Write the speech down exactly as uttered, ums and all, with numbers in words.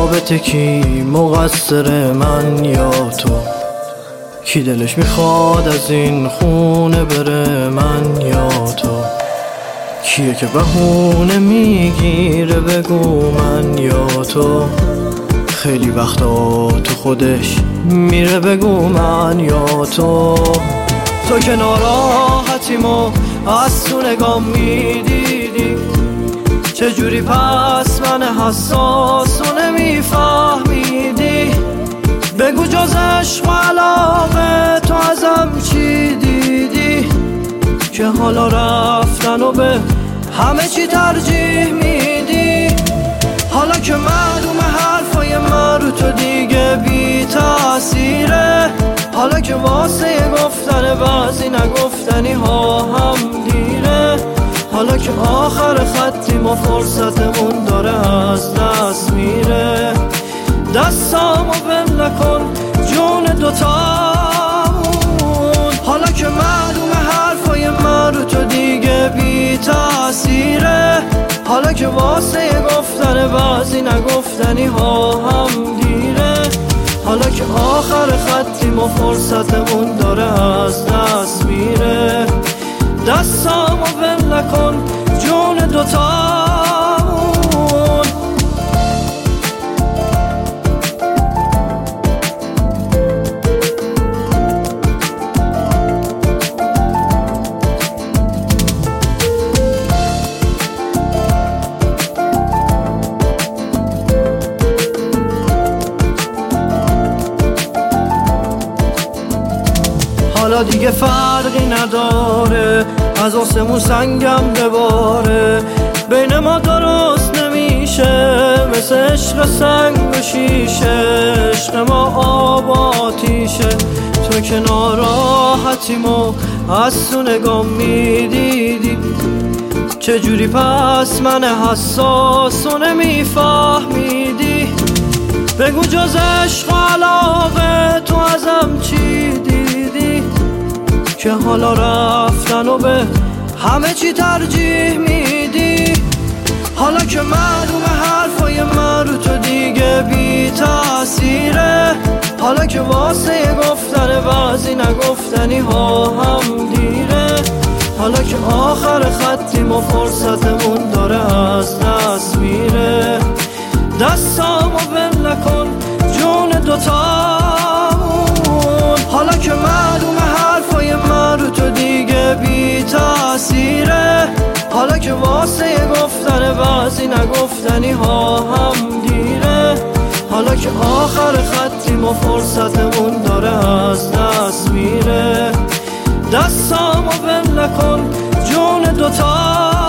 رابطه کی مقصر، من یا تو؟ کی دلش میخواد از این خونه بره، من یا تو؟ کیه که بهونه میگیره بگو، من یا تو؟ خیلی وقتا تو خودش میره بگو، من یا تو؟ تو که ناراحتیمو از تو نگاه میدیدی، چجوری پس من حساسو نمیفهمیدی؟ بگو جز عشق و علاقه تو ازم چی دیدی، که حالا رفتن و به همه چی ترجیح میدی؟ حالا که معلومه حرفای من رو تو دیگه بی تأثیره، حالا که واسه گفتن بعضی نگفتنی ها هم دیره، حالا که آخر خطیم و فرصتمون داره از دست میره، دستامو بند نکن جون دوتامون. حالا که معلومه حرفای من رو تو دیگه بی تأثیره، حالا که واسه گفتن بعضی نگفتنی ها هم دیره، حالا که آخر خطیم و فرصتمون داره از دست میره، دستامو بند نکن جون دوتامون. حالا دیگه فرقی نداره از آسمون سنگم بباره، بین ما درست نمیشه مثل عشق سنگ و شیشه، عشق ما آب آتیشه. تو که ناراحتیمو از تو نگاه میدیدی، چجوری پس من حساسو نمیفهمیدی؟ بگو جز عشق و علاقه تو ازم چی دیدی، که حالا رفتن و به همه چی ترجیح میدی؟ حالا که معلومه حرفای من رو تو دیگه بی تأثیره، حالا که واسه گفتن بعضی نگفتنی ها هم دیره، حالا که آخر خطیم و فرصتمون داره از دست میره، دستامو بند نکن جون دوتامون. حالا که معلومه حرفای من رو تو دیگه بی تأثیره، حالا که واسه گفتن بعضی نگفتنی ها هم دیره، حالا که آخر خطیم و فرصتمون داره از دست میره، دستامو بند نکن جون دوتا